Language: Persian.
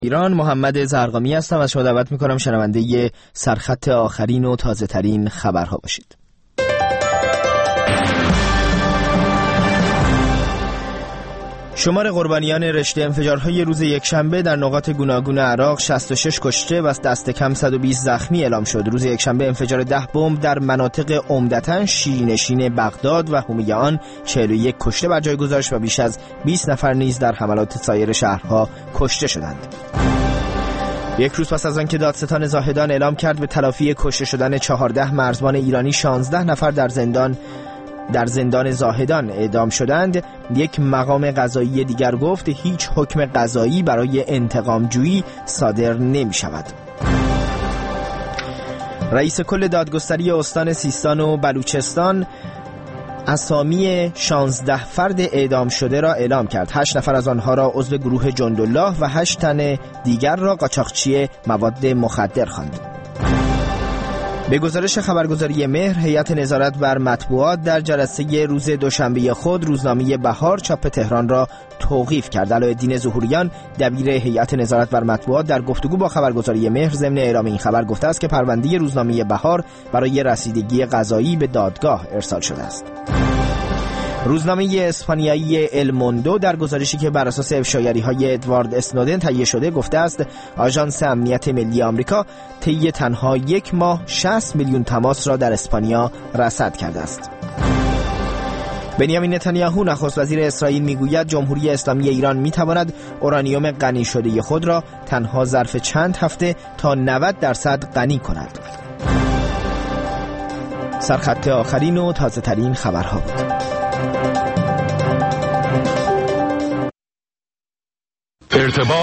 ایران محمد زرقامی هستم. از شما دعوت میکنم شنونده سرخط آخرین و تازه ترین خبرها باشید. شمار قربانیان رشته انفجارهای روز یکشنبه در نقاط گوناگون عراق 66 کشته و دست کم 120 زخمی اعلام شد. روز یکشنبه انفجار 10 بمب در مناطق عمدتاً شیعی‌نشین بغداد و حومه آن 41 کشته بر جای گذاشت و بیش از 20 نفر نیز در حملات سایر شهرها کشته شدند. یک روز پس از آنکه دادستان زاهدان اعلام کرد به تلافی کشته شدن 14 مرزبان ایرانی 16 نفر در زندان زاهدان اعدام شدند، یک مقام قضایی دیگر گفت هیچ حکم قضایی برای انتقام جویی صادر نمی شود. رئیس کل دادگستری استان سیستان و بلوچستان اسامی 16 فرد اعدام شده را اعلام کرد. 8 نفر از آنها را عضو گروه جندالله و 8 تن دیگر را قاچاقچی مواد مخدر خواند. به گزارش خبرگزاری مهر، هیئت نظارت بر مطبوعات در جلسه روز دوشنبه خود روزنامه بهار چاپ تهران را توقیف کرد. علاءالدین ظهوریان دبیر هیئت نظارت بر مطبوعات در گفتگو با خبرگزاری مهر ضمن اعلام این خبر گفته است که پرونده روزنامه بهار برای رسیدگی قضایی به دادگاه ارسال شده است. روزنامه اسپانیایی ال موندو در گزارشی که بر اساس افشاگری‌های ادوارد اسنودن تهیه شده گفته است آژانس امنیت ملی آمریکا طی تنها یک ماه 60 میلیون تماس را در اسپانیا رصد کرده است. بنیامین نتانیاهو نخست وزیر اسرائیل میگوید جمهوری اسلامی ایران میتواند اورانیوم غنی شده خود را تنها ظرف چند هفته تا 90% غنی کند. سرخط آخرین و تازه ترین خبرها بود.